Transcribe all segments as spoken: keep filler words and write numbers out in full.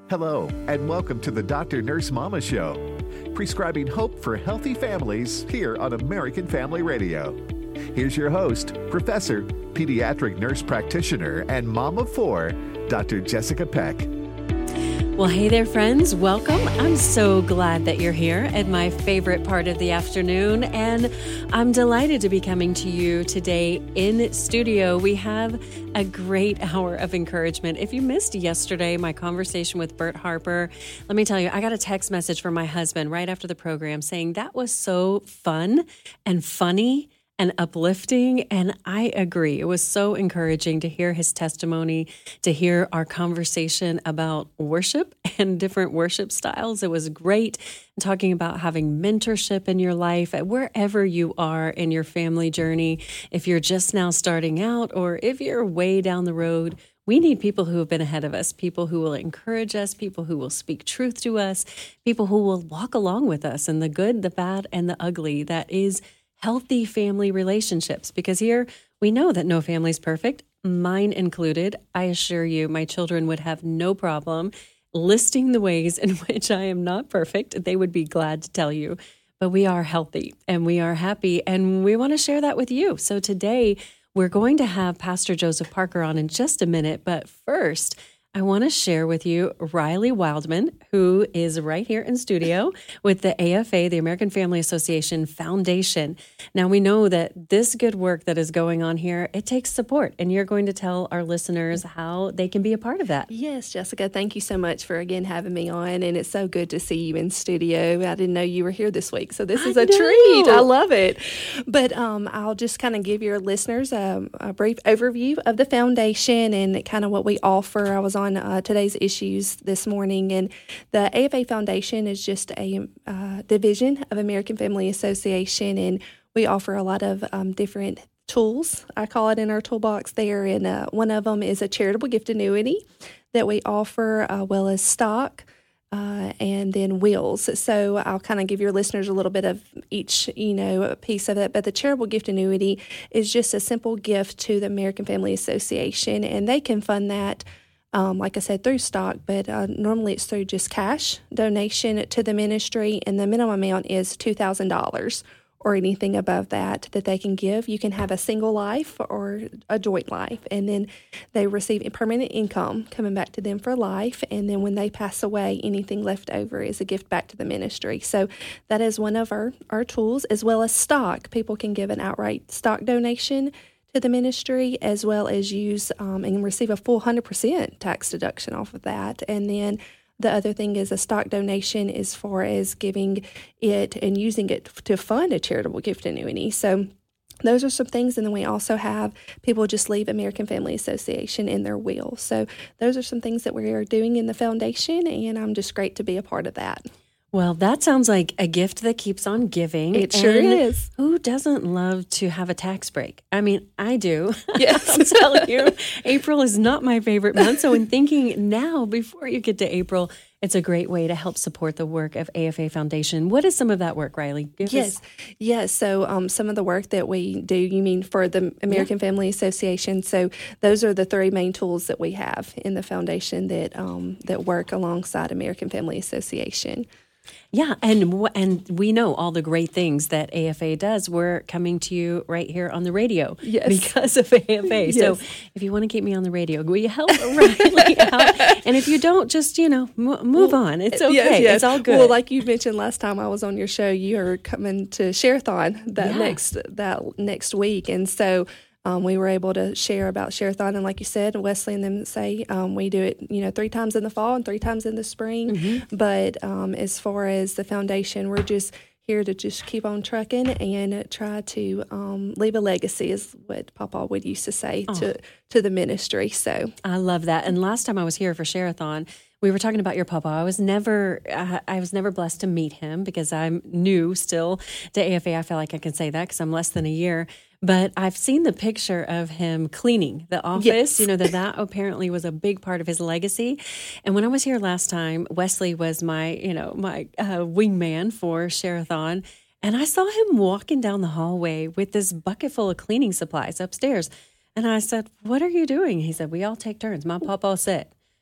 Hello, and welcome to the Doctor Nurse Mama Show, prescribing hope for healthy families here on American Family Radio. Here's your host, Professor, Pediatric Nurse Practitioner, and Mom of Four, Doctor Jessica Peck. Well, hey there, friends. Welcome. I'm so glad that you're here at my favorite part of the afternoon, and I'm delighted to be coming to you today in studio. We have a great hour of encouragement. If you missed yesterday, my conversation with Bert Harper, let me tell you, I got a text message from my husband right after the program saying that was so fun and funny and uplifting, and I agree. It was so encouraging to hear his testimony, to hear our conversation about worship and different worship styles. It was great talking about having mentorship in your life, wherever you are in your family journey. If you're just now starting out, or if you're way down the road, we need people who have been ahead of us, people who will encourage us, people who will speak truth to us, people who will walk along with us in the good, the bad, and the ugly. That is healthy family relationships, because here we know that no family is perfect, mine included. I assure you, my children would have no problem listing the ways in which I am not perfect. They would be glad to tell you, but we are healthy and we are happy, and we want to share that with you. So today we're going to have Pastor Joseph Parker on in just a minute, but first, I want to share with you Riley Wildman, who is right here in studio with the A F A, the American Family Association Foundation. Now, we know that this good work that is going on here, it takes support, and you're going to tell our listeners how they can be a part of that. Yes, Jessica, thank you so much for, again, having me on, and it's so good to see you in studio. I didn't know you were here this week, so this is I a know. treat. I love it. But um, I'll just kind of give your listeners a, a brief overview of the foundation and kind of what we offer. I was on uh, today's issues this morning, and the A F A Foundation is just a uh, division of American Family Association, and we offer a lot of um, different tools, I call it, in our toolbox there, and uh, one of them is a charitable gift annuity that we offer, uh, well as stock, uh, and then wills. So I'll kind of give your listeners a little bit of each, you know, a piece of it. But the charitable gift annuity is just a simple gift to the American Family Association, and they can fund that, um, like I said, through stock, but uh, normally it's through just cash donation to the ministry, and the minimum amount is two thousand dollars. Or anything above that that they can give. You can have a single life or a joint life, and then they receive permanent income coming back to them for life, and then when they pass away, anything left over is a gift back to the ministry. So that is one of our, our tools, as well as stock. People can give an outright stock donation to the ministry, as well as use um, and receive a full one hundred percent tax deduction off of that. And then the other thing is a stock donation as far as giving it and using it to fund a charitable gift annuity. So those are some things. And then we also have people just leave American Family Association in their will. So those are some things that we are doing in the foundation, and I'm just great to be a part of that. Well, that sounds like a gift that keeps on giving. It sure and is. Who doesn't love to have a tax break? I mean, I do. Yes. I'll tell you, April is not my favorite month. So in thinking now, before you get to April, it's a great way to help support the work of A F A Foundation. What is some of that work, Riley? Give yes. us- Yes. So um, some of the work that we do, you mean for the American yeah. Family Association. So those are the three main tools that we have in the foundation that um, that work alongside American Family Association. Yeah, and and we know all the great things that A F A does. We're coming to you right here on the radio yes. because of A F A. Yes. So if you want to keep me on the radio, will you help Riley out? And if you don't, just, you know, m- move well, on. It's okay. Yes, yes. It's all good. Well, like you mentioned last time I was on your show, you are coming to Share-a-thon that yeah. next that next week, and so Um, we were able to share about Share-a-thon, and like you said, Wesley and them say um, we do it, you know, three times in the fall and three times in the spring. Mm-hmm. But um, as far as the foundation, we're just here to just keep on trucking and try to um, leave a legacy, is what Papa would used to say oh. to to the ministry. So I love that. And last time I was here for Share-a-thon, we were talking about your papa. I was never, uh, I was never blessed to meet him because I'm new still to A F A. I feel like I can say that because I'm less than a year. But I've seen the picture of him cleaning the office. Yes. You know, that that apparently was a big part of his legacy. And when I was here last time, Wesley was my, you know, my uh, wingman for Share-a-thon. And I saw him walking down the hallway with this bucket full of cleaning supplies upstairs. And I said, "What are you doing?" He said, "We all take turns. My papa said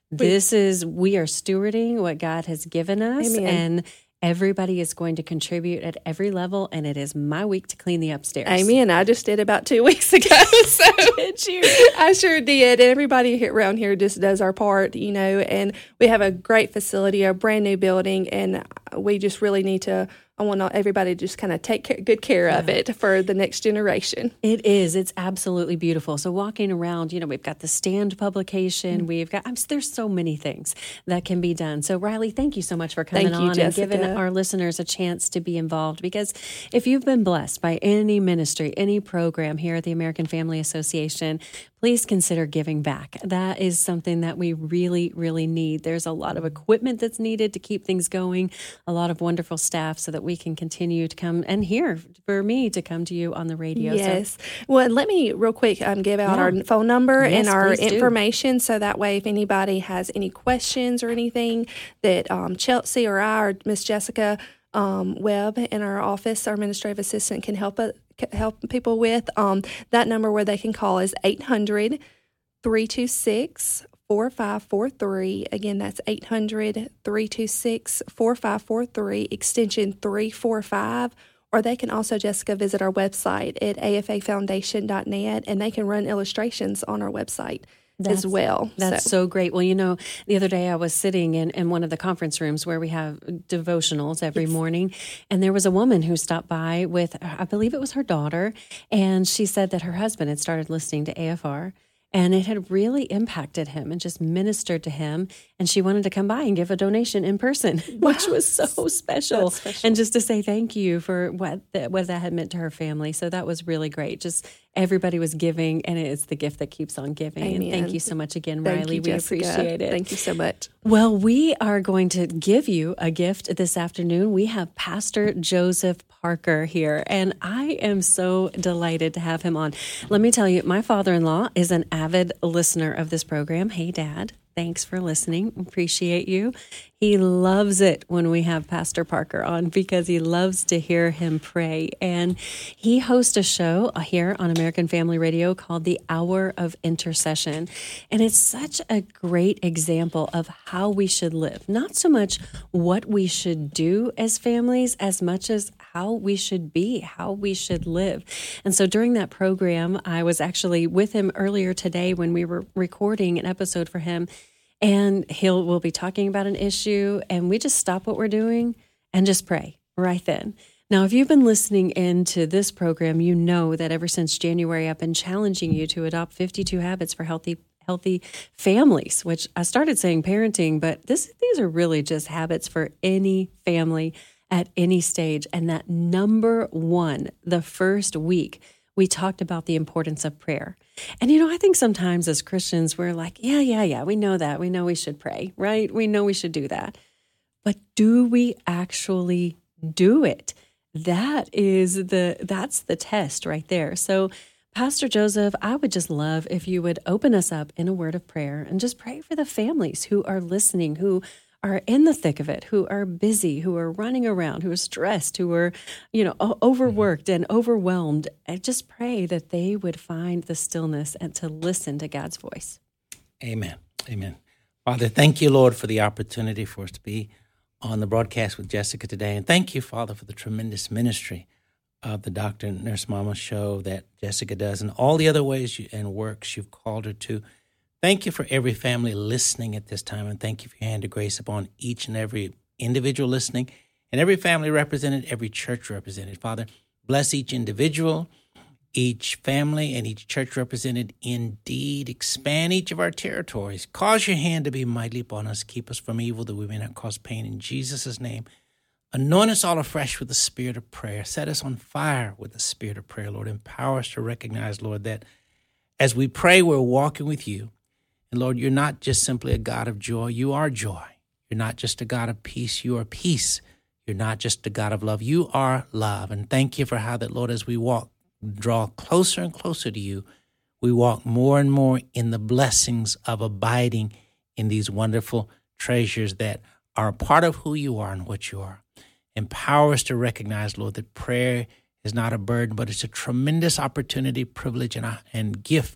This is, we are stewarding what God has given us. Amen. And everybody is going to contribute at every level, and it is my week to clean the upstairs. Amen. I just did about two weeks ago. So Did you? I sure did. And everybody around here just does our part, you know, and we have a great facility, a brand new building, and we just really need to, I want everybody to just kind of take care, good care yeah. of it for the next generation. It is. It's absolutely beautiful. So walking around, you know, we've got the Stand publication. Mm-hmm. We've got, I'm, there's so many things that can be done. So Riley, thank you so much for coming thank you, on Jessica. and giving our listeners a chance to be involved. Because if you've been blessed by any ministry, any program here at the American Family Association, please consider giving back. That is something that we really, really need. There's a lot of equipment that's needed to keep things going, a lot of wonderful staff so that we can continue to come and hear, for me to come to you on the radio. Yes. So, well, let me real quick um, give out yeah. our phone number yes, and our please information do. So that way if anybody has any questions or anything that um, Chelsea or I or Miss Jessica um, Webb in our office, our administrative assistant, can help us. help people with, um, that number where they can call is eight hundred, three two six, four five four three. Again, that's eight hundred, three two six, four five four three, extension three four five. Or they can also, Jessica, visit our website at a f a foundation dot net, and they can run illustrations on our website. That's, as well. That's so. so great. Well, you know, the other day I was sitting in, in one of the conference rooms where we have devotionals every yes. morning, and there was a woman who stopped by with, I believe it was her daughter, and she said that her husband had started listening to A F R, and it had really impacted him and just ministered to him, and she wanted to come by and give a donation in person, wow. which was so special. special, and just to say thank you for what that, what that had meant to her family. So that was really great. Just everybody was giving, and it's the gift that keeps on giving. Amen. And thank you so much again, thank Riley. You, we Jessica. appreciate it. Thank you so much. Well, we are going to give you a gift this afternoon. We have Pastor Joseph Parker here, and I am so delighted to have him on. Let me tell you, my father-in-law is an avid listener of this program. Hey, Dad. Thanks for listening. Appreciate you. He loves it when we have Pastor Parker on because he loves to hear him pray. And he hosts a show here on American Family Radio called The Hour of Intercession. And it's such a great example of how we should live. Not so much what we should do as families as much as how we should be, how we should live. And so during that program, I was actually with him earlier today when we were recording an episode for him. And he'll we'll be talking about an issue, and we just stop what we're doing and just pray right then. Now, if you've been listening into this program, you know that ever since January, I've been challenging you to adopt fifty-two habits for healthy healthy families, which I started saying parenting, but this these are really just habits for any family at any stage. And that number one, the first week, we talked about the importance of prayer. And, you know, I think sometimes as Christians, we're like, yeah, yeah, yeah, we know that. We know we should pray, right? We know we should do that. But do we actually do it? That is the, that's the test right there. So, Pastor Joseph, I would just love if you would open us up in a word of prayer and just pray for the families who are listening, who are in the thick of it, who are busy, who are running around, who are stressed, who are, you know, overworked and overwhelmed. And just pray that they would find the stillness and to listen to God's voice. Amen. Amen. Father, thank you, Lord, for the opportunity for us to be on the broadcast with Jessica today. And thank you, Father, for the tremendous ministry of the Doctor and Nurse Mama show that Jessica does and all the other ways you, and works you've called her to. Thank you for every family listening at this time, and thank you for your hand of grace upon each and every individual listening, and every family represented, every church represented. Father, bless each individual, each family, and each church represented. Indeed, expand each of our territories. Cause your hand to be mightily upon us. Keep us from evil, that we may not cause pain. In Jesus' name, anoint us all afresh with the spirit of prayer. Set us on fire with the spirit of prayer, Lord. Empower us to recognize, Lord, that as we pray, we're walking with you. And Lord, you're not just simply a God of joy. You are joy. You're not just a God of peace. You are peace. You're not just a God of love. You are love. And thank you for how that, Lord, as we walk, draw closer and closer to you, we walk more and more in the blessings of abiding in these wonderful treasures that are a part of who you are and what you are. Empower us to recognize, Lord, that prayer is not a burden, but it's a tremendous opportunity, privilege, and, a, and gift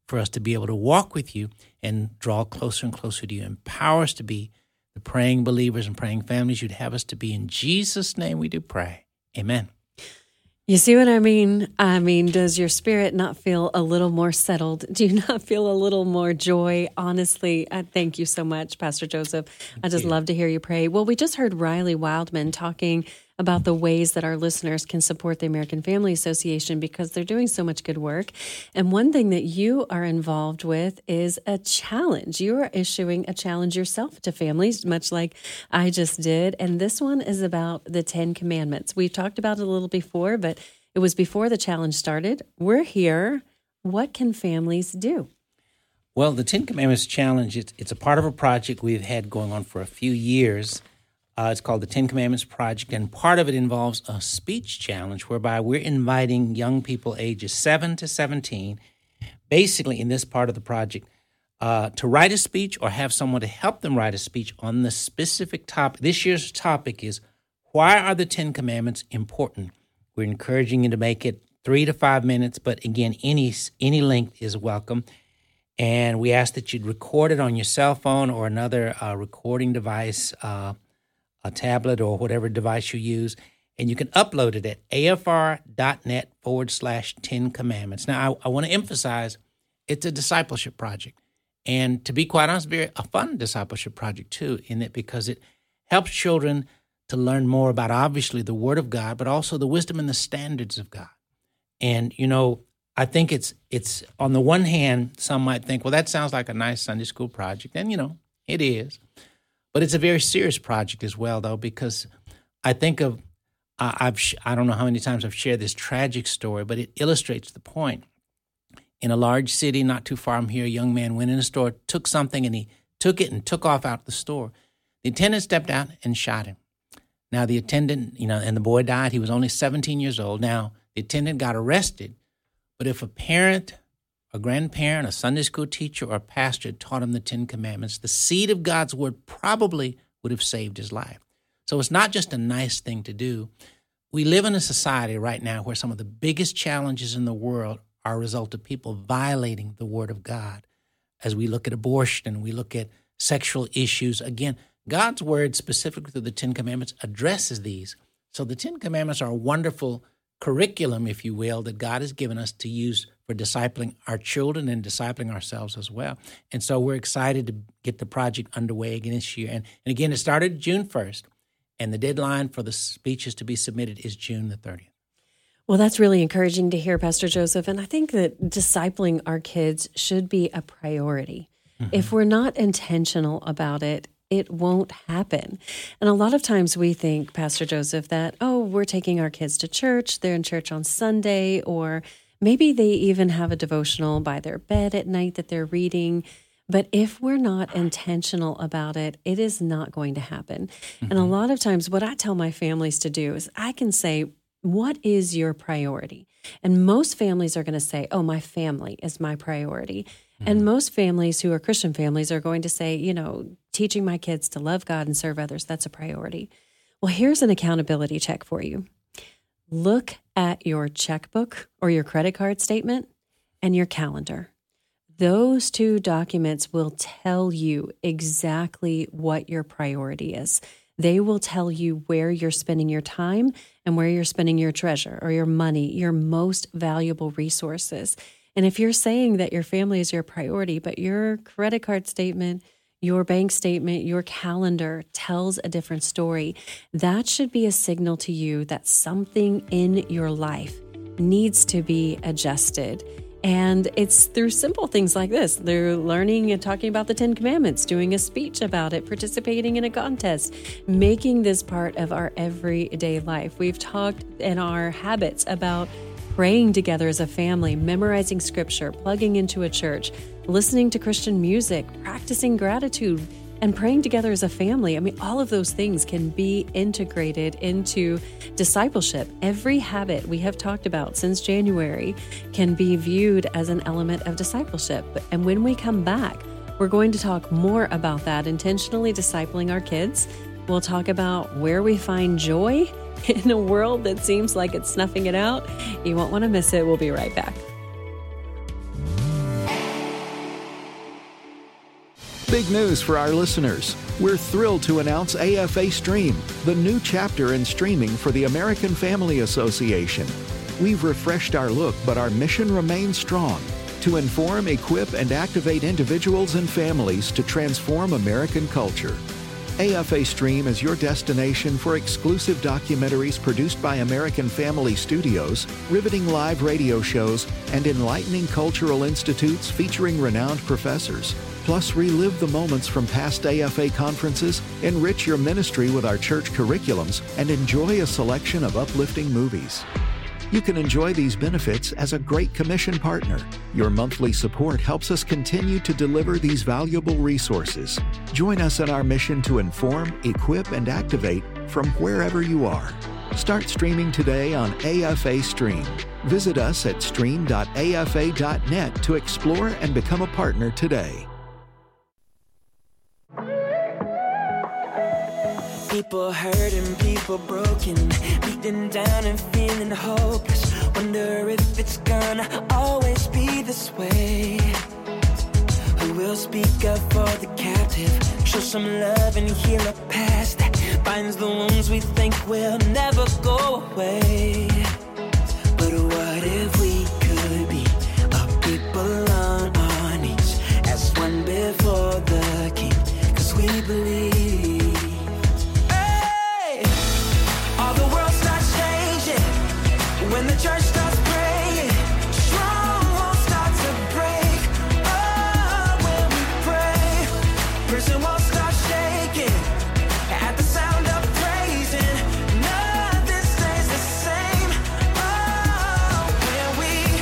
for us to be able to walk with you and draw closer and closer to you. Empower us to be the praying believers and praying families you'd have us to be. In Jesus' name we do pray. Amen. You see what I mean? I mean, does your spirit not feel a little more settled? Do you not feel a little more joy? Honestly, I thank you so much, Pastor Joseph. Thank I just you. love to hear you pray. Well, we just heard Riley Wildman talking about the ways that our listeners can support the American Family Association because they're doing so much good work. And one thing that you are involved with is a challenge. You are issuing a challenge yourself to families, much like I just did. And this one is about the Ten Commandments. We've talked about it a little before, but it was before the challenge started. We're here. What can families do? Well, the Ten Commandments Challenge, it's, it's a part of a project we've had going on for a few years. Uh, it's called the Ten Commandments Project, and part of it involves a speech challenge whereby we're inviting young people ages seven to seventeen, basically in this part of the project, uh, to write a speech or have someone to help them write a speech on the specific topic. This year's topic is, why are the Ten Commandments important? We're encouraging you to make it three to five minutes, but again, any any length is welcome. And we ask that you'd record it on your cell phone or another uh, recording device, uh, a tablet or whatever device you use, and you can upload it at afr.net forward slash Ten Commandments. Now, I, I want to emphasize it's a discipleship project. And to be quite honest, very a fun discipleship project too, in it because it helps children to learn more about obviously the Word of God, but also the wisdom and the standards of God. And, you know, I think it's it's on the one hand, some might think, well, that sounds like a nice Sunday school project. And, you know, it is. But it's a very serious project as well, though, because I think of, uh, I've I don't know how many times I've shared this tragic story, but it illustrates the point. In a large city not too far from here, a young man went in a store, took something, and he took it and took off out the store. The attendant stepped out and shot him. Now, the attendant, you know, and the boy died. He was only seventeen years old. Now, the attendant got arrested. But if a parent, a grandparent, a Sunday school teacher, or a pastor had taught him the Ten Commandments, the seed of God's Word probably would have saved his life. So it's not just a nice thing to do. We live in a society right now where some of the biggest challenges in the world are a result of people violating the Word of God. As we look at abortion, we look at sexual issues. Again, God's Word, specifically through the Ten Commandments, addresses these. So the Ten Commandments are a wonderful curriculum, if you will, that God has given us to use for discipling our children and discipling ourselves as well. And so we're excited to get the project underway again this year. And, and again, it started June first, and the deadline for the speeches to be submitted is June the thirtieth. Well, that's really encouraging to hear, Pastor Joseph. And I think that discipling our kids should be a priority. Mm-hmm. If we're not intentional about it, it won't happen. And a lot of times we think, Pastor Joseph, that, oh, we're taking our kids to church, they're in church on Sunday, or maybe they even have a devotional by their bed at night that they're reading. But if we're not intentional about it, it is not going to happen. Mm-hmm. And a lot of times what I tell my families to do is I can say, what is your priority? And most families are going to say, oh, my family is my priority. Mm-hmm. And most families who are Christian families are going to say, you know, teaching my kids to love God and serve others, that's a priority. Well, here's an accountability check for you. Look at your checkbook or your credit card statement and your calendar. Those two documents will tell you exactly what your priority is. They will tell you where you're spending your time and where you're spending your treasure or your money, your most valuable resources. And if you're saying that your family is your priority, but your credit card statement, your bank statement, your calendar tells a different story, that should be a signal to you that something in your life needs to be adjusted. And it's through simple things like this. They're learning and talking about the Ten Commandments, doing a speech about it, participating in a contest, making this part of our everyday life. We've talked in our habits about praying together as a family, memorizing scripture, plugging into a church, listening to Christian music, practicing gratitude, and praying together as a family. I mean, all of those things can be integrated into discipleship. Every habit we have talked about since January can be viewed as an element of discipleship. And when we come back, we're going to talk more about that, intentionally discipling our kids. We'll talk about where we find joy in a world that seems like it's snuffing it out. You won't want to miss it. We'll be right back. Big news for our listeners. We're thrilled to announce A F A Stream, the new chapter in streaming for the American Family Association. We've refreshed our look, but our mission remains strong: to inform, equip, and activate individuals and families to transform American culture. A F A Stream is your destination for exclusive documentaries produced by American Family Studios, riveting live radio shows, and enlightening cultural institutes featuring renowned professors. Plus, relive the moments from past A F A conferences, enrich your ministry with our church curriculums, and enjoy a selection of uplifting movies. You can enjoy these benefits as a Great Commission partner. Your monthly support helps us continue to deliver these valuable resources. Join us in our mission to inform, equip, and activate from wherever you are. Start streaming today on A F A Stream. Visit us at stream dot a f a dot net to explore and become a partner today. People hurting, people broken, beaten down and feeling hopeless. Wonder if it's gonna always be this way. Who will speak up for the captive, show some love and heal a past that binds the wounds we think will never go away. But what if we could be a people on our knees as one before the King? 'Cause we believe. When the church starts praying, strongholds start to break. Oh, when we pray, prison walls start shaking. At the sound of praising, nothing stays the same. Oh, when we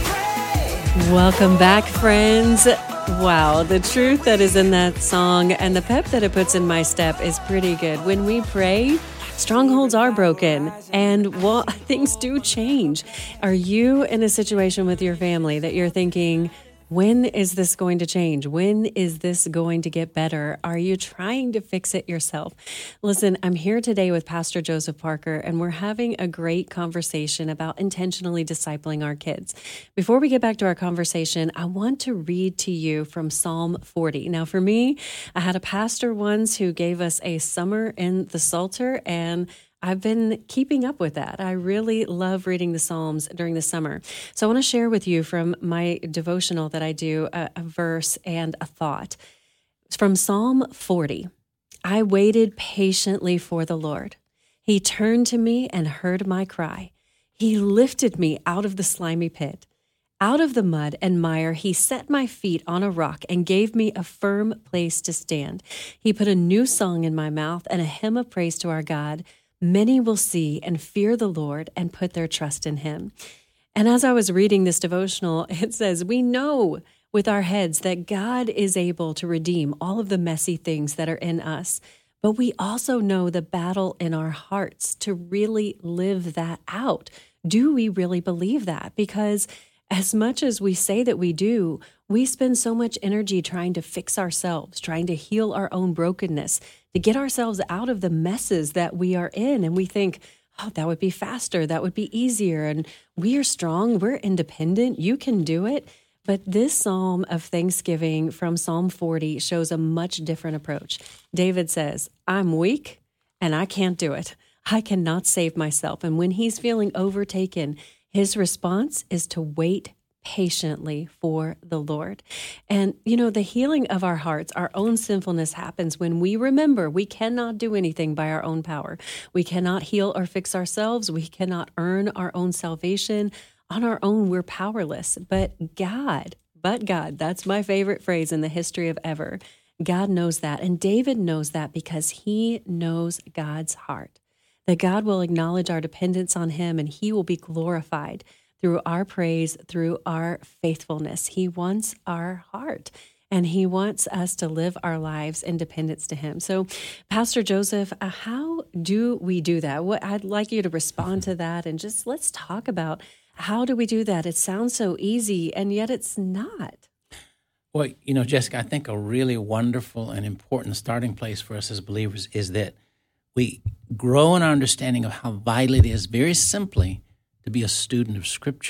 pray. Welcome back, friends. Wow, the truth that is in that song and the pep that it puts in my step is pretty good. When we pray, strongholds are broken, and well, things do change. Are you in a situation with your family that you're thinking, when is this going to change? When is this going to get better? Are you trying to fix it yourself? Listen, I'm here today with Pastor Joseph Parker, and we're having a great conversation about intentionally discipling our kids. Before we get back to our conversation, I want to read to you from Psalm forty. Now, for me, I had a pastor once who gave us a summer in the Psalter, and I've been keeping up with that. I really love reading the Psalms during the summer. So I want to share with you from my devotional that I do a, a verse and a thought. It's from Psalm forty. I waited patiently for the Lord. He turned to me and heard my cry. He lifted me out of the slimy pit. Out of the mud and mire, he set my feet on a rock and gave me a firm place to stand. He put a new song in my mouth and a hymn of praise to our God. Many will see and fear the Lord and put their trust in him. And as I was reading this devotional, it says, we know with our heads that God is able to redeem all of the messy things that are in us. But we also know the battle in our hearts to really live that out. Do we really believe that? Because as much as we say that we do, we spend so much energy trying to fix ourselves, trying to heal our own brokenness, to get ourselves out of the messes that we are in. And we think, oh, that would be faster, that would be easier. And we are strong, we're independent, you can do it. But this Psalm of Thanksgiving from Psalm forty shows a much different approach. David says, I'm weak and I can't do it. I cannot save myself. And when he's feeling overtaken, his response is to wait patiently for the Lord. And, you know, the healing of our hearts, our own sinfulness happens when we remember we cannot do anything by our own power. We cannot heal or fix ourselves. We cannot earn our own salvation. On our own, we're powerless. But God, but God, that's my favorite phrase in the history of ever. God knows that. And David knows that because he knows God's heart. That God will acknowledge our dependence on him and he will be glorified through our praise, through our faithfulness. He wants our heart and he wants us to live our lives in dependence to him. So, Pastor Joseph, uh, how do we do that? What I'd like you to respond to that and just let's talk about how do we do that? It sounds so easy and yet it's not. Well, you know, Jessica, I think a really wonderful and important starting place for us as believers is that we grow in our understanding of how vital it is, very simply, to be a student of Scripture.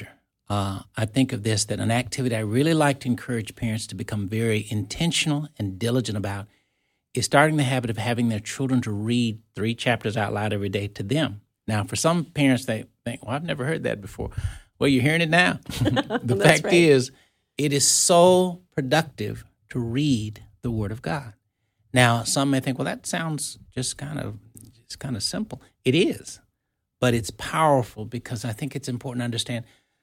uh, I think of this, that an activity I really like to encourage parents to become very intentional and diligent about is starting the habit of having their children to read three chapters out loud every day to them. Now, for some parents, they think, well, I've never heard that before. Well, you're hearing it now. The fact right. is, it is so productive to read the Word of God. Now, some may think, well, that sounds just kind of just kind of simple. It is, but it's powerful because I think it's important to understand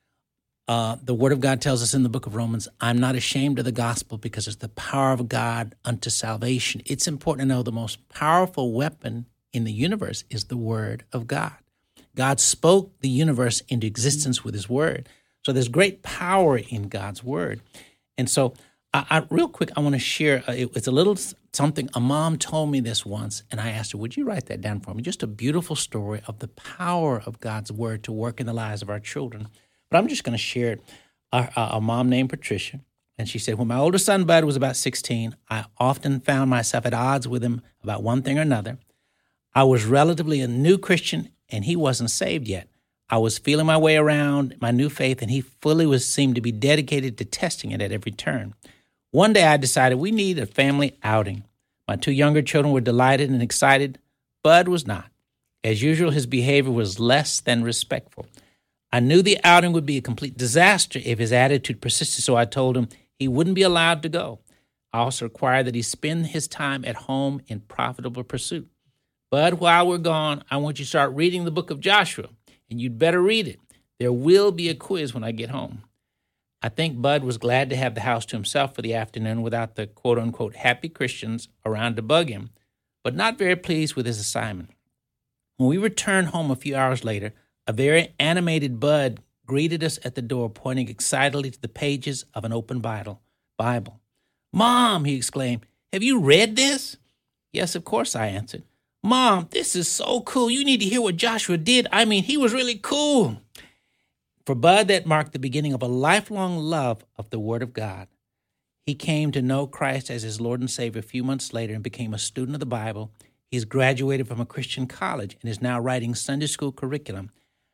uh, the Word of God tells us in the book of Romans, I'm not ashamed of the gospel because it's the power of God unto salvation. It's important to know the most powerful weapon in the universe is the Word of God. God spoke the universe into existence with His Word. So there's great power in God's Word. And so I, I real quick, I want to share, uh, it, it's a little something, a mom told me this once, and I asked her, would you write that down for me? Just a beautiful story of the power of God's Word to work in the lives of our children. But I'm just going to share it. A, a mom named Patricia, and she said, when my older son, Bud, was about sixteen, I often found myself at odds with him about one thing or another. I was relatively a new Christian, and he wasn't saved yet. I was feeling my way around my new faith, and he fully was seemed to be dedicated to testing it at every turn. One day I decided we need a family outing. My two younger children were delighted and excited. Bud was not. As usual, his behavior was less than respectful. I knew the outing would be a complete disaster if his attitude persisted, so I told him he wouldn't be allowed to go. I also required that he spend his time at home in profitable pursuit. Bud, while we're gone, I want you to start reading the book of Joshua, and you'd better read it. There will be a quiz when I get home. I think Bud was glad to have the house to himself for the afternoon without the quote-unquote happy Christians around to bug him, but not very pleased with his assignment. When we returned home a few hours later, a very animated Bud greeted us at the door, pointing excitedly to the pages of an open Bible. Bible. Mom, he exclaimed, have you read this? Yes, of course, I answered. Mom, this is so cool. You need to hear what Joshua did. I mean, he was really cool. For Bud, that marked the beginning of a lifelong love of the Word of God. He came to know Christ as his Lord and Savior a few months later and became a student of the Bible. He's graduated from a Christian college and is now writing Sunday school curriculum.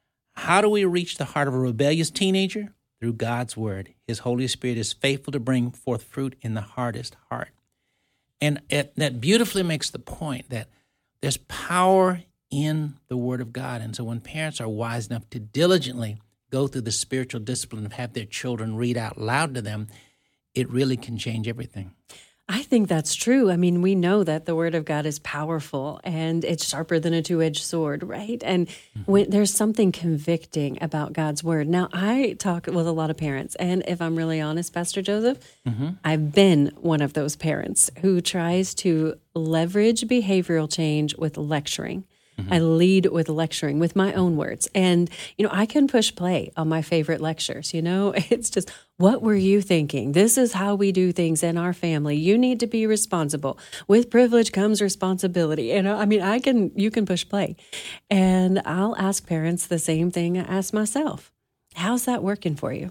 How do we reach the heart of a rebellious teenager? Through God's Word. His Holy Spirit is faithful to bring forth fruit in the hardest heart. And it, that beautifully makes the point that there's power in the Word of God. And so when parents are wise enough to diligently go through the spiritual discipline of have their children read out loud to them, it really can change everything. I think that's true. I mean, we know that the Word of God is powerful and it's sharper than a two-edged sword, right? And mm-hmm. when there's something convicting about God's Word. Now, I talk with a lot of parents, and if I'm really honest, Pastor Joseph, mm-hmm. I've been one of those parents who tries to leverage behavioral change with lecturing. Mm-hmm. I lead with lecturing with my own words. And, you know, I can push play on my favorite lectures. You know, it's just, what were you thinking? This is how we do things in our family. You need to be responsible. With privilege comes responsibility. You know, I mean, I can, you can push play. And I'll ask parents the same thing I ask myself. How's that working for you?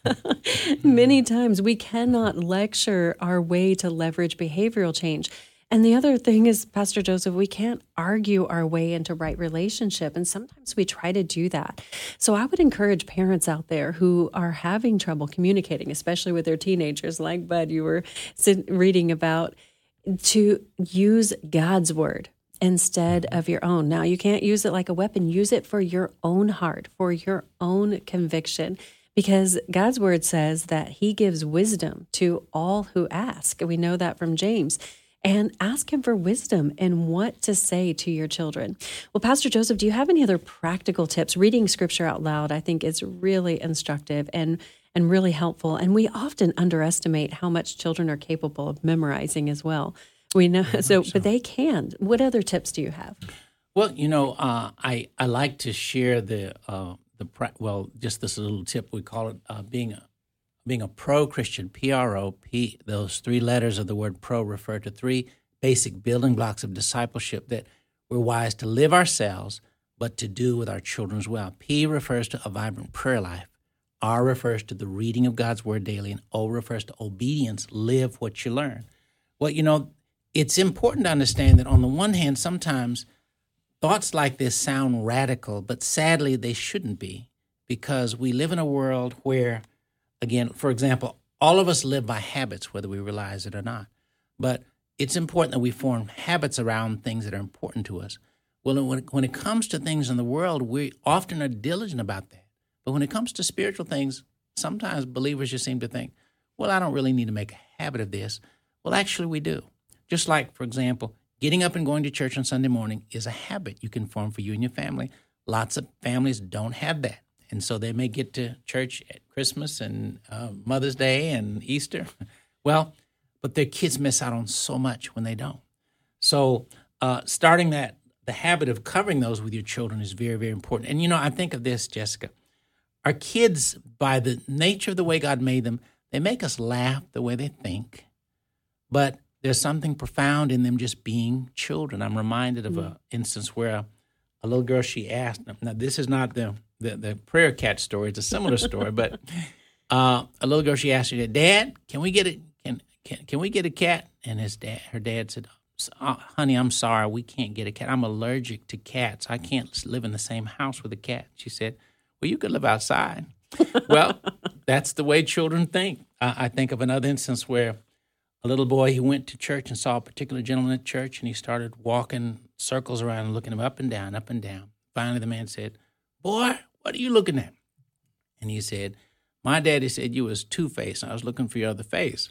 Many times we cannot lecture our way to leverage behavioral change. And the other thing is, Pastor Joseph, we can't argue our way into right relationship. And sometimes we try to do that. So I would encourage parents out there who are having trouble communicating, especially with their teenagers, like Bud, you were reading about, to use God's Word instead of your own. Now, you can't use it like a weapon. Use it for your own heart, for your own conviction. Because God's Word says that He gives wisdom to all who ask. We know that from James. And ask Him for wisdom and what to say to your children. Well, Pastor Joseph, do you have any other practical tips? Reading Scripture out loud, I think, is really instructive and, and really helpful. And we often underestimate how much children are capable of memorizing as well. We know, so, so, but they can. What other tips do you have? Well, you know, uh, I I like to share the uh, the well, just this little tip. We call it uh, being a Being a pro-Christian, P R O, P, those three letters of the word pro refer to three basic building blocks of discipleship that we're wise to live ourselves, but to do with our children as well. P refers to a vibrant prayer life. R refers to the reading of God's Word daily, and O refers to obedience, live what you learn. Well, you know, it's important to understand that on the one hand, sometimes thoughts like this sound radical, but sadly they shouldn't be. because we live in a world where, again, for example, all of us live by habits, whether we realize it or not. But it's important that we form habits around things that are important to us. Well, when it, when it comes to things in the world, we often are diligent about that. But when it comes to spiritual things, sometimes believers just seem to think, well, I don't really need to make a habit of this. Well, actually, we do. Just like, for example, getting up and going to church on Sunday morning is a habit you can form for you and your family. Lots of families don't have that. And so they may get to church at Christmas and uh, Mother's Day and Easter. Well, but their kids miss out on so much when they don't. So uh, starting that, the habit of covering those with your children is very, very important. And, you know, I think of this, Jessica. Our kids, by the nature of the way God made them, they make us laugh the way they think. But there's something profound in them just being children. I'm reminded of an instance where a, a little girl, she asked, now this is not the, the, the prayer cat story, it's a similar story, but uh, a little girl, she asked her, Dad, can we get a, can, can, can we get a cat? And his dad, her dad said, oh, honey, I'm sorry, we can't get a cat. I'm allergic to cats. I can't live in the same house with a cat. She said, well, you could live outside. Well, that's the way children think. Uh, I think of another instance where a little boy, he went to church and saw a particular gentleman at church, and he started walking circles around and looking him up and down, up and down. Finally, the man said, boy, what are you looking at? And he said, my daddy said you was two-faced, and I was looking for your other face.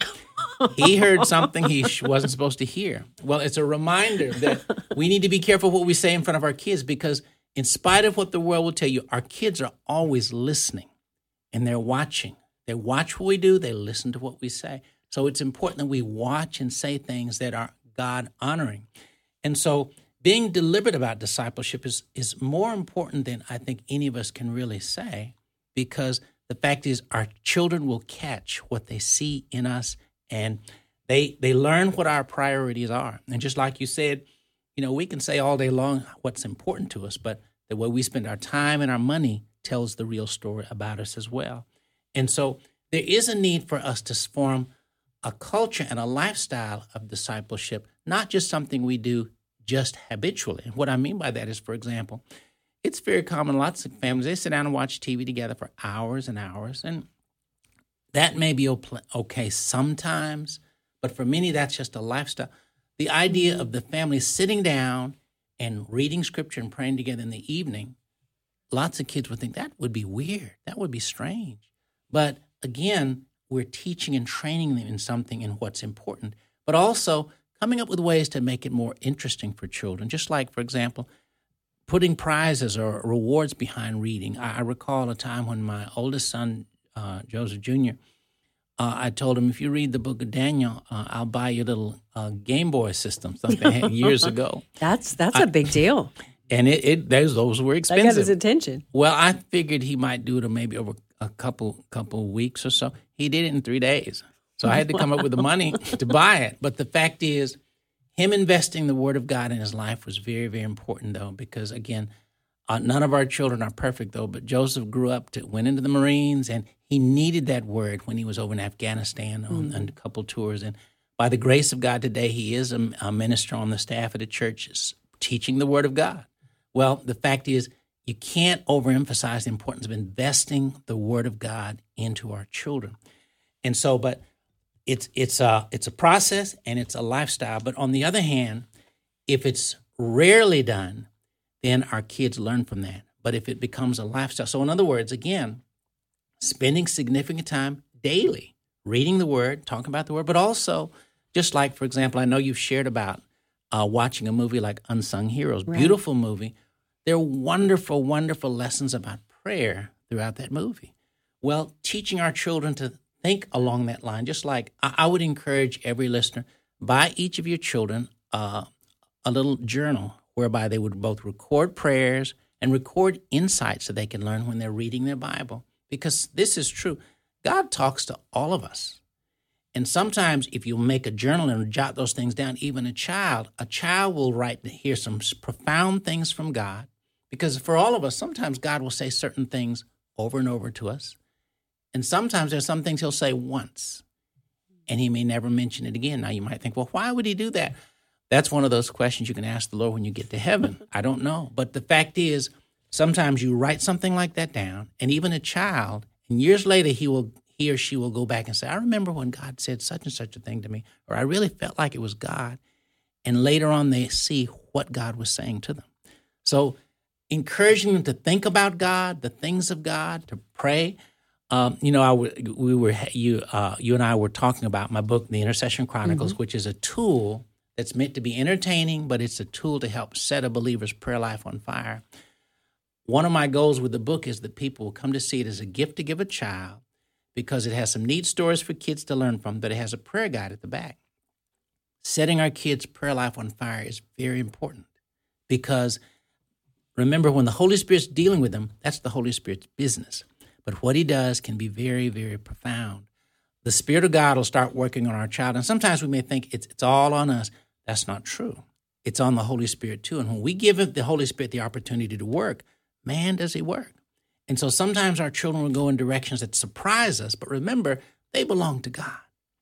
He heard something he wasn't supposed to hear. Well, it's a reminder that we need to be careful what we say in front of our kids, because in spite of what the world will tell you, our kids are always listening, and they're watching. They watch what we do. They listen to what we say. So it's important that we watch and say things that are God-honoring. And so being deliberate about discipleship is, is more important than I think any of us can really say, because the fact is our children will catch what they see in us, and they they learn what our priorities are. And just like you said, you know, we can say all day long what's important to us, but the way we spend our time and our money tells the real story about us as well. And so there is a need for us to form a culture and a lifestyle of discipleship, not just something we do just habitually. And what I mean by that is, for example, it's very common, lots of families, they sit down and watch T V together for hours and hours, and that may be okay sometimes, but for many, that's just a lifestyle. The idea of the family sitting down and reading scripture and praying together in the evening, lots of kids would think that would be weird, that would be strange. But again, we're teaching and training them in something in what's important, but also coming up with ways to make it more interesting for children. Just like, for example, putting prizes or rewards behind reading. I, I recall a time when my oldest son, uh, Joseph Junior, uh, I told him, if you read the book of Daniel, uh, I'll buy you a little uh, Game Boy system, something years ago. That's that's I, a big deal. And it, it those, those were expensive. That got his attention. Well, I figured he might do it maybe over a couple couple weeks or so. He did it in three days. So I had to come up with the money to buy it. But the fact is, him investing the Word of God in his life was very, very important, though, because, again, uh, none of our children are perfect, though, but Joseph grew up, to went into the Marines, and he needed that Word when he was over in Afghanistan on, mm-hmm. on a couple tours. And by the grace of God today, he is a, a minister on the staff of the church teaching the Word of God. Well, the fact is, you can't overemphasize the importance of investing the Word of God into our children. And so, but it's it's a, it's a process and it's a lifestyle. But on the other hand, if it's rarely done, then our kids learn from that. But if it becomes a lifestyle, so in other words, again, spending significant time daily reading the Word, talking about the Word, but also, just like, for example, I know you've shared about uh, watching a movie like Unsung Heroes, right. Beautiful movie. There are wonderful, wonderful lessons about prayer throughout that movie. Well, teaching our children to think along that line, just like I, I would encourage every listener, buy each of your children uh, a little journal whereby they would both record prayers and record insights so they can learn when they're reading their Bible. Because this is true. God talks to all of us. And sometimes if you make a journal and jot those things down, even a child, a child will write, hear some profound things from God. Because for all of us, sometimes God will say certain things over and over to us. And sometimes there's some things he'll say once, and he may never mention it again. Now you might think, well, why would he do that? That's one of those questions you can ask the Lord when you get to heaven. I don't know. But the fact is, sometimes you write something like that down, and even a child, and years later he will he or she will go back and say, I remember when God said such and such a thing to me, or I really felt like it was God. And later on they see what God was saying to them. So encouraging them to think about God, the things of God, to pray. Um, you know, I we were you uh, you and I were talking about my book, The Intercession Chronicles, mm-hmm. which is a tool that's meant to be entertaining, but it's a tool to help set a believer's prayer life on fire. One of my goals with the book is that people will come to see it as a gift to give a child, because it has some neat stories for kids to learn from, but it has a prayer guide at the back. Setting our kids' prayer life on fire is very important, because remember, when the Holy Spirit's dealing with them, that's the Holy Spirit's business. But what he does can be very, very profound. The Spirit of God will start working on our child, and sometimes we may think it's it's all on us. That's not true. It's on the Holy Spirit too. And when we give the Holy Spirit the opportunity to work, man, does he work. And so sometimes our children will go in directions that surprise us, but remember, they belong to God.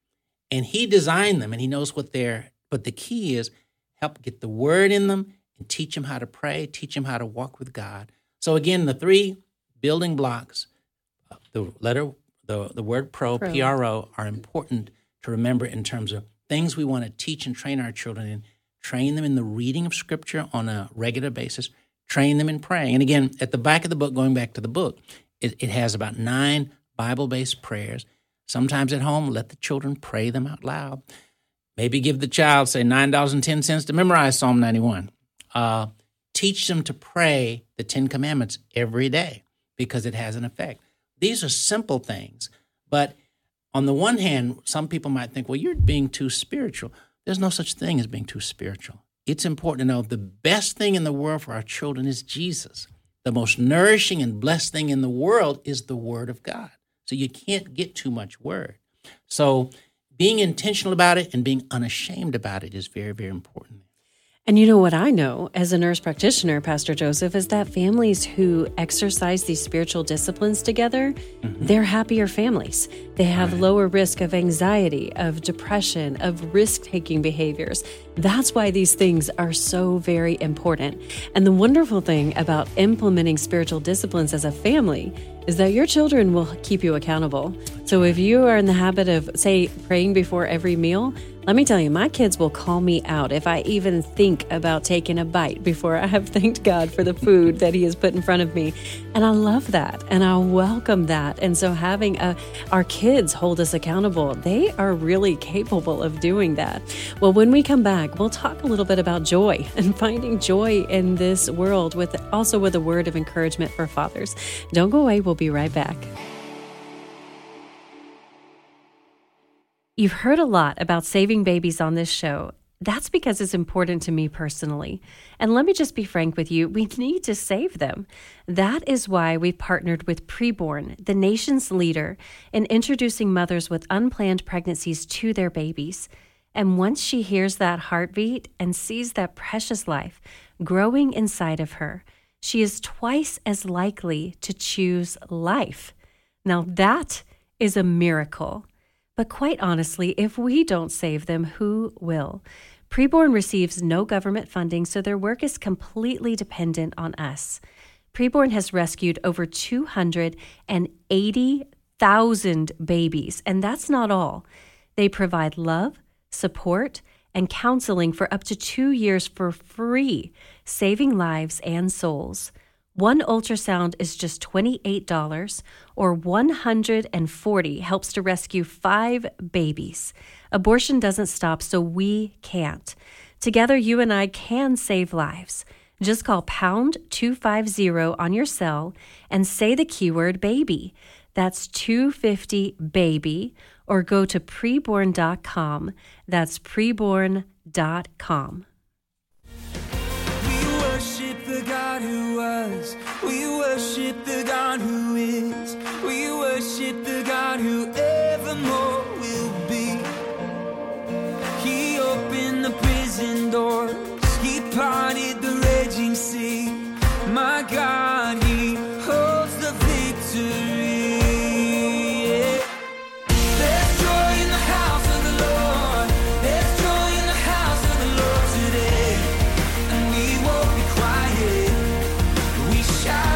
And he designed them, and he knows what they're, but the key is help get the word in them and teach them how to pray, teach them how to walk with God. So again, the three building blocks, the letter, the, the word pro, pro, P R O, are important to remember in terms of things we want to teach and train our children in. Train them in the reading of Scripture on a regular basis. Train them in praying. And again, at the back of the book, going back to the book, it, it has about nine Bible-based prayers. Sometimes at home, let the children pray them out loud. Maybe give the child, say, nine dollars and ten cents to memorize Psalm ninety-one. Uh, teach them to pray the Ten Commandments every day, because it has an effect. These are simple things. But on the one hand, some people might think, well, you're being too spiritual. There's no such thing as being too spiritual. It's important to know the best thing in the world for our children is Jesus. The most nourishing and blessed thing in the world is the Word of God. So you can't get too much word. So being intentional about it and being unashamed about it is very, very important. And you know what I know as a nurse practitioner, Pastor Joseph, is that families who exercise these spiritual disciplines together, mm-hmm. they're happier families. They have right. lower risk of anxiety, of depression, of risk-taking behaviors. That's why these things are so very important. And the wonderful thing about implementing spiritual disciplines as a family is that your children will keep you accountable. So if you are in the habit of, say, praying before every meal, let me tell you, my kids will call me out if I even think about taking a bite before I have thanked God for the food that he has put in front of me. And I love that, and I welcome that. And so having a, our kids hold us accountable, they are really capable of doing that. Well, when we come back, we'll talk a little bit about joy and finding joy in this world, with also with a word of encouragement for fathers. Don't go away. We'll be right back. You've heard a lot about saving babies on this show. That's because it's important to me personally. And let me just be frank with you, we need to save them. That is why we've partnered with Preborn, the nation's leader in introducing mothers with unplanned pregnancies to their babies. And once she hears that heartbeat and sees that precious life growing inside of her, she is twice as likely to choose life. Now that is a miracle. But quite honestly, if we don't save them, who will? Preborn receives no government funding, so their work is completely dependent on us. Preborn has rescued over two hundred eighty thousand babies, and that's not all. They provide love, support, and counseling for up to two years for free, saving lives and souls. One ultrasound is just twenty-eight dollars, or one hundred forty dollars helps to rescue five babies. Abortion doesn't stop, so we can't. Together, you and I can save lives. Just call pound two fifty on your cell and say the keyword baby. That's two fifty baby, or go to preborn dot com. That's preborn dot com. The God who was, we worship the God who is, we worship the God who evermore will be. He opened the prison doors, he parted the raging sea. My God, he holds the victory. Yeah. There's joy in the house of the Lord, there's joy in the house of the Lord today, and we won't be quiet. We shout.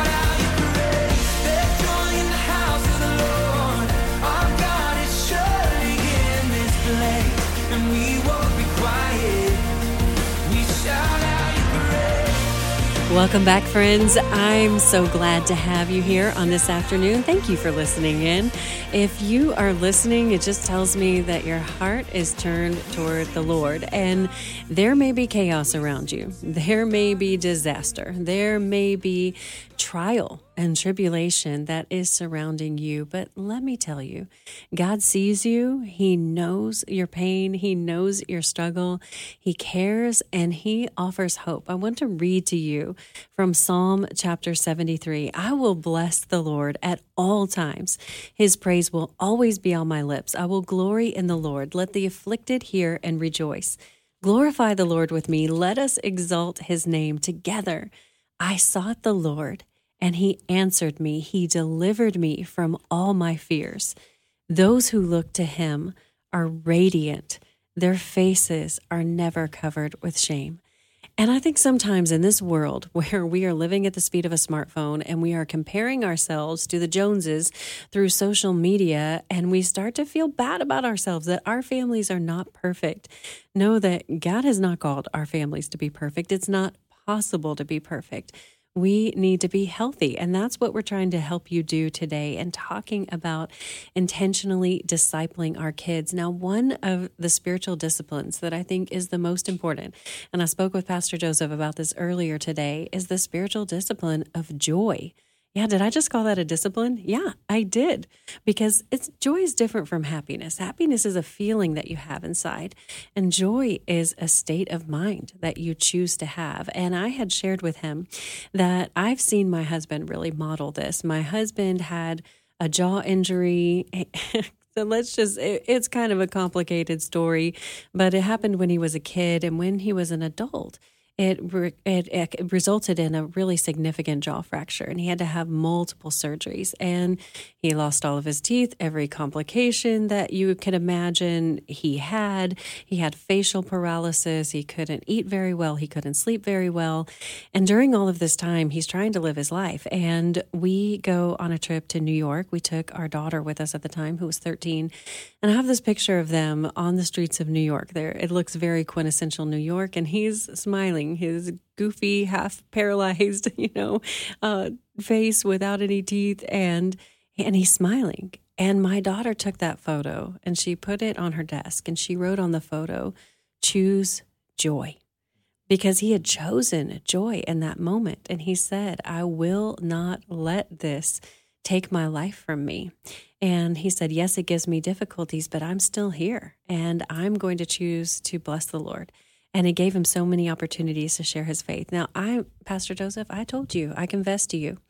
Welcome back, friends. I'm so glad to have you here on this afternoon. Thank you for listening in. If you are listening, it just tells me that your heart is turned toward the Lord. And there may be chaos around you. There may be disaster. There may be trial and tribulation that is surrounding you. But let me tell you, God sees you. He knows your pain. He knows your struggle. He cares, and He offers hope. I want to read to you from Psalm chapter seventy-three. I will bless the Lord at all times. His praise will always be on my lips. I will glory in the Lord. Let the afflicted hear and rejoice. Glorify the Lord with me. Let us exalt His name together. I sought the Lord, and He answered me. He delivered me from all my fears. Those who look to Him are radiant. Their faces are never covered with shame. And I think sometimes in this world where we are living at the speed of a smartphone and we are comparing ourselves to the Joneses through social media, and we start to feel bad about ourselves, that our families are not perfect. Know that God has not called our families to be perfect. It's not possible to be perfect. We need to be healthy, and that's what we're trying to help you do today, and talking about intentionally discipling our kids. Now, one of the spiritual disciplines that I think is the most important, and I spoke with Pastor Joseph about this earlier today, is the spiritual discipline of joy. Yeah, did I just call that a discipline? Yeah, I did, because it's joy is different from happiness. Happiness is a feeling that you have inside, and joy is a state of mind that you choose to have. And I had shared with him that I've seen my husband really model this. My husband had a jaw injury. So let's just, it, it's kind of a complicated story, but it happened when he was a kid, and when he was an adult, It, re- it it resulted in a really significant jaw fracture, and he had to have multiple surgeries, and he lost all of his teeth, every complication that you could imagine he had. He had facial paralysis. He couldn't eat very well. He couldn't sleep very well. And during all of this time, he's trying to live his life. And we go on a trip to New York. We took our daughter with us at the time, who was thirteen. And I have this picture of them on the streets of New York. There, it looks very quintessential New York, and he's smiling. His goofy, half paralyzed, you know, uh, face without any teeth, and and he's smiling. And my daughter took that photo and she put it on her desk, and she wrote on the photo, "Choose joy," because he had chosen joy in that moment. And he said, "I will not let this take my life from me." And he said, "Yes, it gives me difficulties, but I'm still here, and I'm going to choose to bless the Lord." And it gave him so many opportunities to share his faith. Now, I, Pastor Joseph, I told you, I confess to you,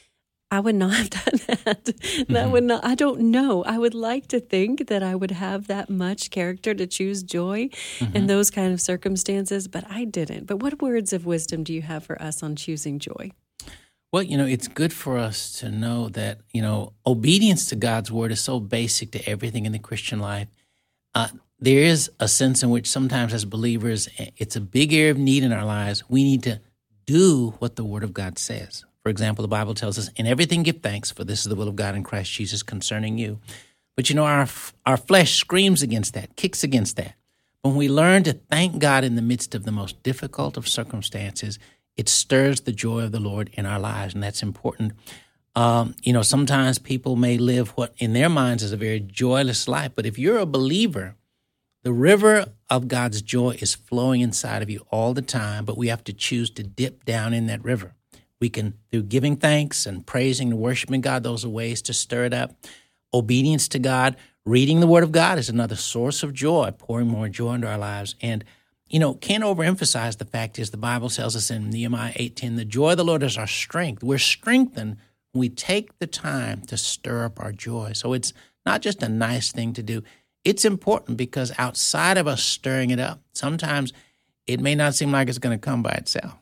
I would not have done that. Mm-hmm. That would not, I don't know. I would like to think that I would have that much character to choose joy mm-hmm. in those kind of circumstances, but I didn't. But what words of wisdom do you have for us on choosing joy? Well, you know, it's good for us to know that, you know, obedience to God's word is so basic to everything in the Christian life. Uh, there is a sense in which sometimes as believers, it's a big area of need in our lives. We need to do what the Word of God says. For example, the Bible tells us, "In everything give thanks, for this is the will of God in Christ Jesus concerning you." But you know, our our flesh screams against that, kicks against that. When we learn to thank God in the midst of the most difficult of circumstances, it stirs the joy of the Lord in our lives, and that's important. Um, you know, sometimes people may live what in their minds is a very joyless life, but if you're a believer, the river of God's joy is flowing inside of you all the time, but we have to choose to dip down in that river. We can, through giving thanks and praising and worshiping God, those are ways to stir it up. Obedience to God, reading the Word of God is another source of joy, pouring more joy into our lives. And, you know, can't overemphasize the fact is the Bible tells us in Nehemiah eight ten, the joy of the Lord is our strength. We're strengthened when we take the time to stir up our joy. So it's not just a nice thing to do. It's important because outside of us stirring it up, sometimes it may not seem like it's going to come by itself.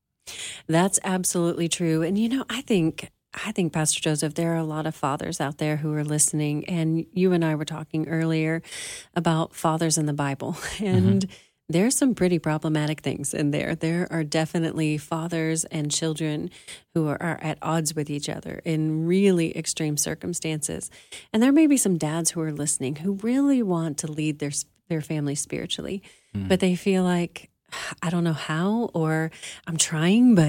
That's absolutely true. And, you know, I think, I think, Pastor Joseph, there are a lot of fathers out there who are listening. And you and I were talking earlier about fathers in the Bible. And mm-hmm. there's some pretty problematic things in there. There are definitely fathers and children who are, are at odds with each other in really extreme circumstances. And there may be some dads who are listening who really want to lead their their family spiritually, mm. but they feel like, I don't know how, or I'm trying, but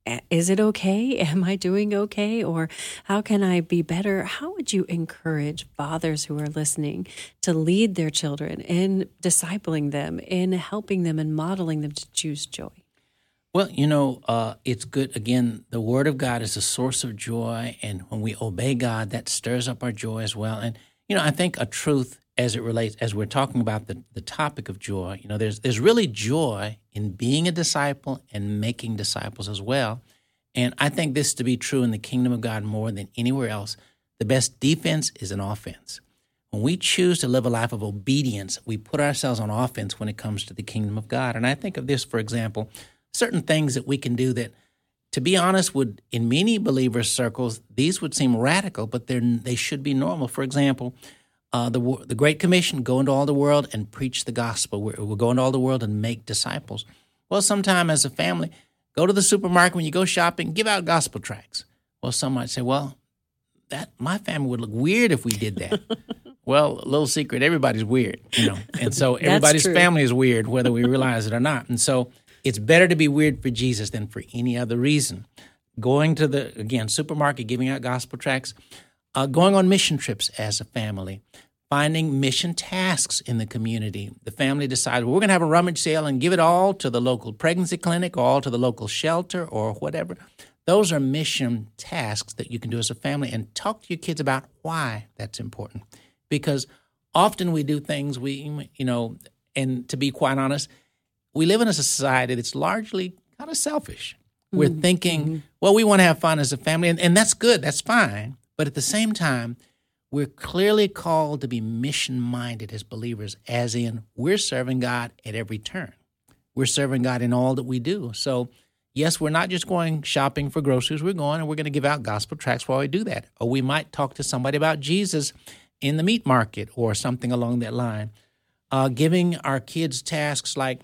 is it okay? Am I doing okay? Or how can I be better? How would you encourage fathers who are listening to lead their children in discipling them, in helping them and modeling them to choose joy? Well, you know, uh, it's good. Again, the Word of God is a source of joy, and when we obey God, that stirs up our joy as well. And, you know, I think a truth as it relates, as we're talking about the, the topic of joy, you know, there's there's really joy in being a disciple and making disciples as well. And I think this to be true in the kingdom of God more than anywhere else. The best defense is an offense. When we choose to live a life of obedience, we put ourselves on offense when it comes to the kingdom of God. And I think of this, for example, certain things that we can do that, to be honest, would, in many believers' circles, these would seem radical, but they're, they should be normal. For example, uh, the the Great Commission, go into all the world and preach the gospel. We're, we're going to all the world and make disciples. Well, sometime as a family, go to the supermarket when you go shopping, give out gospel tracts. Well, some might say, well, that my family would look weird if we did that. Well, a little secret, everybody's weird, you know, and so everybody's family is weird, whether we realize it or not. And so it's better to be weird for Jesus than for any other reason. Going to the, again, supermarket, giving out gospel tracts, uh, going on mission trips as a family, finding mission tasks in the community. The family decides, well, we're going to have a rummage sale and give it all to the local pregnancy clinic or all to the local shelter or whatever. Those are mission tasks that you can do as a family, and talk to your kids about why that's important. Because often we do things we, you know, and to be quite honest, we live in a society that's largely kind of selfish. We're mm-hmm. thinking, well, we want to have fun as a family, and, and that's good, that's fine. But at the same time, we're clearly called to be mission-minded as believers, as in we're serving God at every turn. We're serving God in all that we do. So, yes, we're not just going shopping for groceries. We're going and we're going to give out gospel tracts while we do that. Or we might talk to somebody about Jesus in the meat market or something along that line. Uh, giving our kids tasks like,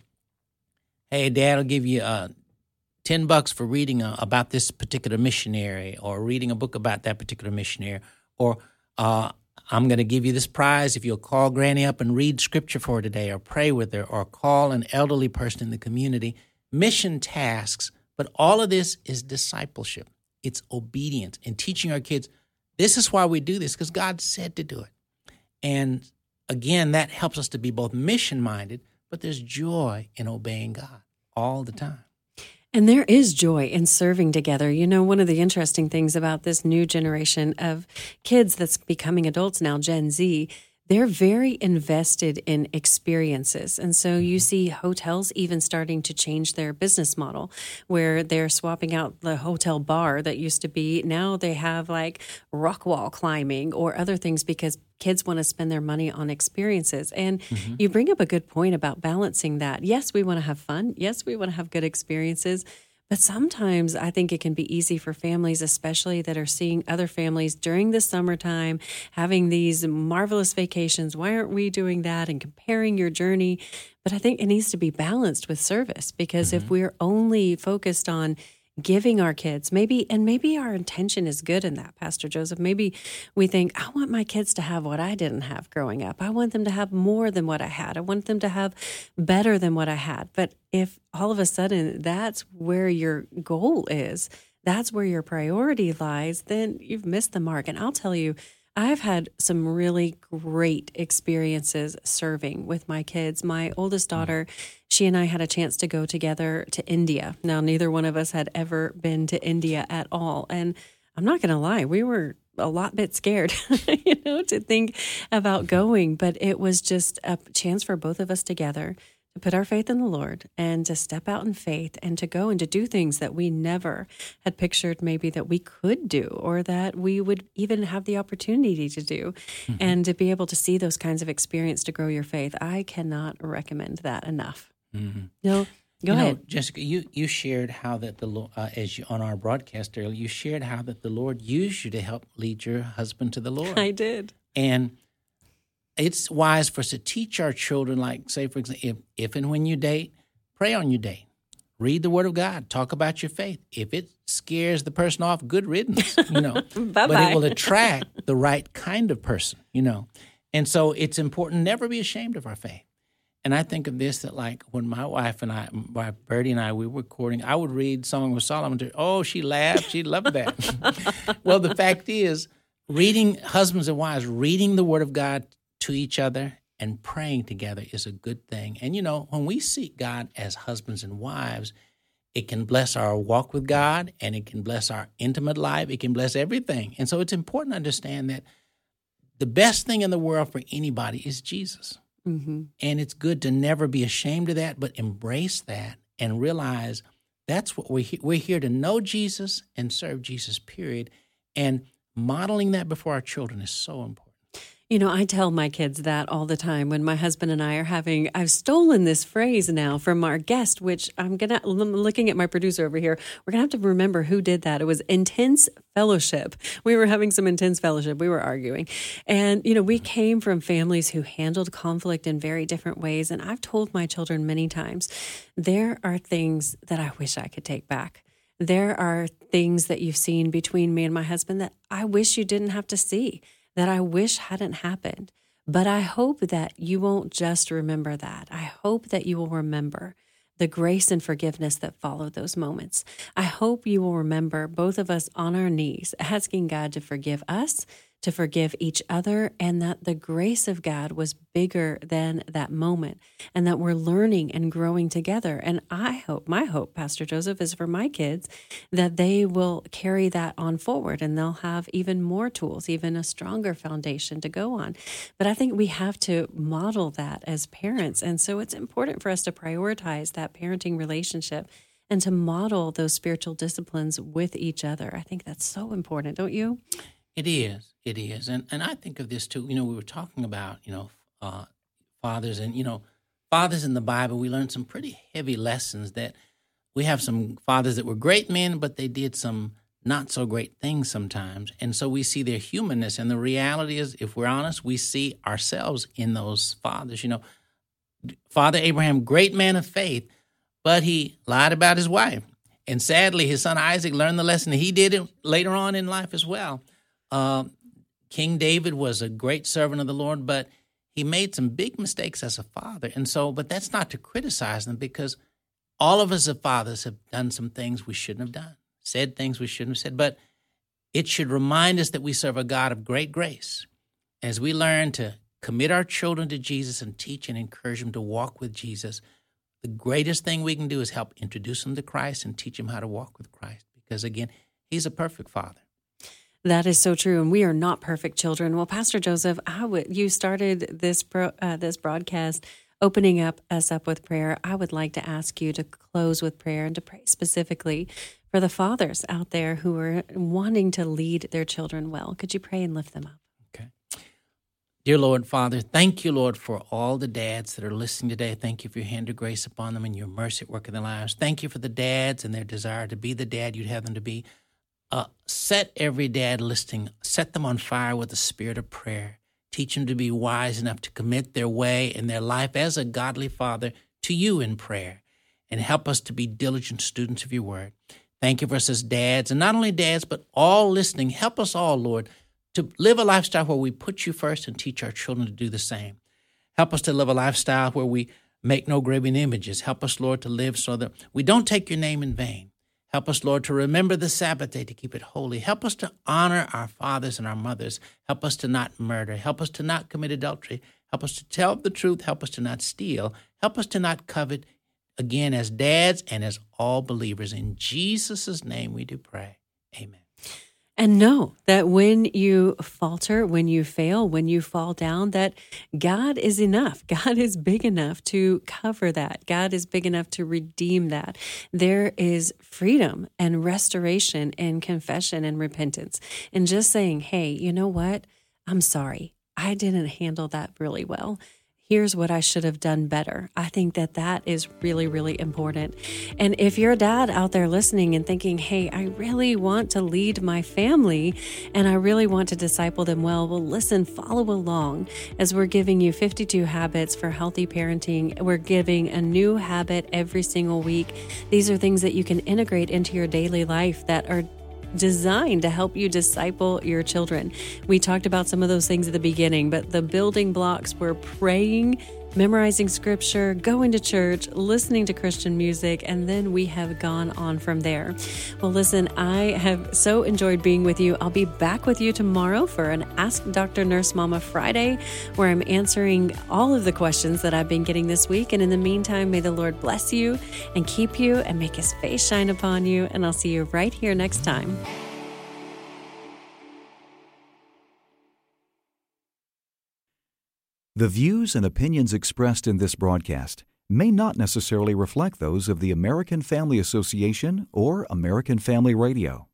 hey, Dad will give you uh, ten bucks for reading uh, about this particular missionary, or reading a book about that particular missionary, or uh, I'm going to give you this prize if you'll call Granny up and read scripture for her today, or pray with her, or call an elderly person in the community. Mission tasks, but all of this is discipleship. It's obedience and teaching our kids, this is why we do this, because God said to do it. And again, that helps us to be both mission-minded, but there's joy in obeying God all the time. And there is joy in serving together. You know, one of the interesting things about this new generation of kids that's becoming adults now, Gen Z, they're very invested in experiences. And so you see hotels even starting to change their business model, where they're swapping out the hotel bar that used to be. Now they have like rock wall climbing or other things, because kids want to spend their money on experiences. And mm-hmm. you bring up a good point about balancing that. Yes, we want to have fun. Yes, we want to have good experiences. But sometimes I think it can be easy for families, especially that are seeing other families during the summertime, having these marvelous vacations. Why aren't we doing that? And comparing your journey. But I think it needs to be balanced with service, because mm-hmm. if we're only focused on giving our kids, maybe, and maybe our intention is good in that, Pastor Joseph. Maybe we think, I want my kids to have what I didn't have growing up. I want them to have more than what I had. I want them to have better than what I had. But if all of a sudden that's where your goal is, that's where your priority lies, then you've missed the mark. And I'll tell you, I've had some really great experiences serving with my kids. My oldest daughter, she and I had a chance to go together to India. Now, neither one of us had ever been to India at all. And I'm not going to lie, we were a lot bit scared, you know, to think about going. But it was just a chance for both of us together to put our faith in the Lord and to step out in faith and to go and to do things that we never had pictured maybe that we could do, or that we would even have the opportunity to do. Mm-hmm. And to be able to see those kinds of experience to grow your faith, I cannot recommend that enough. Mm-hmm. No, go you ahead. Know, Jessica, you, you shared how that the uh, as you on our broadcast earlier, you shared how that the Lord used you to help lead your husband to the Lord. I did. And it's wise for us to teach our children, like, say, for example, if, if and when you date, pray on your date. Read the Word of God. Talk about your faith. If it scares the person off, good riddance, you know. But it will attract the right kind of person, you know. And so it's important never be ashamed of our faith. And I think of this, that like when my wife and I, my Bertie and I, we were recording, I would read Song of Solomon to her. Oh, she laughed. She loved that. Well, the fact is, reading, husbands and wives, reading the Word of God to each other and praying together is a good thing. And, you know, when we seek God as husbands and wives, it can bless our walk with God, and it can bless our intimate life. It can bless everything. And so it's important to understand that the best thing in the world for anybody is Jesus. Mm-hmm. And it's good to never be ashamed of that, but embrace that and realize that's what we're, he- we're here to know Jesus and serve Jesus, period. And modeling that before our children is so important. You know, I tell my kids that all the time when my husband and I are having, I've stolen this phrase now from our guest, which I'm going to, I'm looking at my producer over here. We're going to have to remember who did that. It was intense fellowship. We were having some intense fellowship. We were arguing. And, you know, we came from families who handled conflict in very different ways. And I've told my children many times, there are things that I wish I could take back. There are things that you've seen between me and my husband that I wish you didn't have to see, that I wish hadn't happened. But I hope that you won't just remember that. I hope that you will remember the grace and forgiveness that followed those moments. I hope you will remember both of us on our knees, asking God to forgive us, to forgive each other, and that the grace of God was bigger than that moment, and that we're learning and growing together. And I hope, my hope, Pastor Joseph, is for my kids that they will carry that on forward, and they'll have even more tools, even a stronger foundation to go on. But I think we have to model that as parents. And so it's important for us to prioritize that parenting relationship and to model those spiritual disciplines with each other. I think that's so important, don't you? It is. It is. And and I think of this too. You know, we were talking about, you know, uh, fathers and, you know, fathers in the Bible. We learned some pretty heavy lessons that we have some fathers that were great men, but they did some not so great things sometimes. And so we see their humanness. And the reality is, if we're honest, we see ourselves in those fathers. You know, Father Abraham, great man of faith, but he lied about his wife. And sadly, his son Isaac learned the lesson. He did it later on in life as well. Uh, King David was a great servant of the Lord, but he made some big mistakes as a father. And so, but that's not to criticize them, because all of us as fathers have done some things we shouldn't have done, said things we shouldn't have said. But it should remind us that we serve a God of great grace. As we learn to commit our children to Jesus and teach and encourage them to walk with Jesus, the greatest thing we can do is help introduce them to Christ and teach them how to walk with Christ. Because again, he's a perfect father. That is so true, and we are not perfect children. Well, Pastor Joseph, I would, you started this pro, uh, this broadcast opening up us up with prayer. I would like to ask you to close with prayer and to pray specifically for the fathers out there who are wanting to lead their children well. Could you pray and lift them up? Okay. Dear Lord, Father, thank you, Lord, for all the dads that are listening today. Thank you for your hand of grace upon them and your mercy at work in their lives. Thank you for the dads and their desire to be the dad you'd have them to be. Uh, set every dad listening, set them on fire with the spirit of prayer. Teach them to be wise enough to commit their way and their life as a godly father to you in prayer. And help us to be diligent students of your word. Thank you for us as dads, and not only dads, but all listening. Help us all, Lord, to live a lifestyle where we put you first and teach our children to do the same. Help us to live a lifestyle where we make no graven images. Help us, Lord, to live so that we don't take your name in vain. Help us, Lord, to remember the Sabbath day, to keep it holy. Help us to honor our fathers and our mothers. Help us to not murder. Help us to not commit adultery. Help us to tell the truth. Help us to not steal. Help us to not covet, again, as dads and as all believers. In Jesus' name we do pray. Amen. And know that when you falter, when you fail, when you fall down, that God is enough. God is big enough to cover that. God is big enough to redeem that. There is freedom and restoration and confession and repentance. And just saying, hey, you know what? I'm sorry. I didn't handle that really well. Here's what I should have done better. I think that that is really, really important. And if you're a dad out there listening and thinking, hey, I really want to lead my family and I really want to disciple them well, well, listen, follow along as we're giving you fifty-two habits for healthy parenting. We're giving a new habit every single week. These are things that you can integrate into your daily life that are designed to help you disciple your children. We talked about some of those things at the beginning, but the building blocks were praying memorizing scripture, going to church, listening to Christian music, and then we have gone on from there. Well, listen, I have so enjoyed being with you. I'll be back with you tomorrow for an Ask Doctor Nurse Mama Friday, where I'm answering all of the questions that I've been getting this week. And in the meantime, may the Lord bless you and keep you and make His face shine upon you. And I'll see you right here next time. The views and opinions expressed in this broadcast may not necessarily reflect those of the American Family Association or American Family Radio.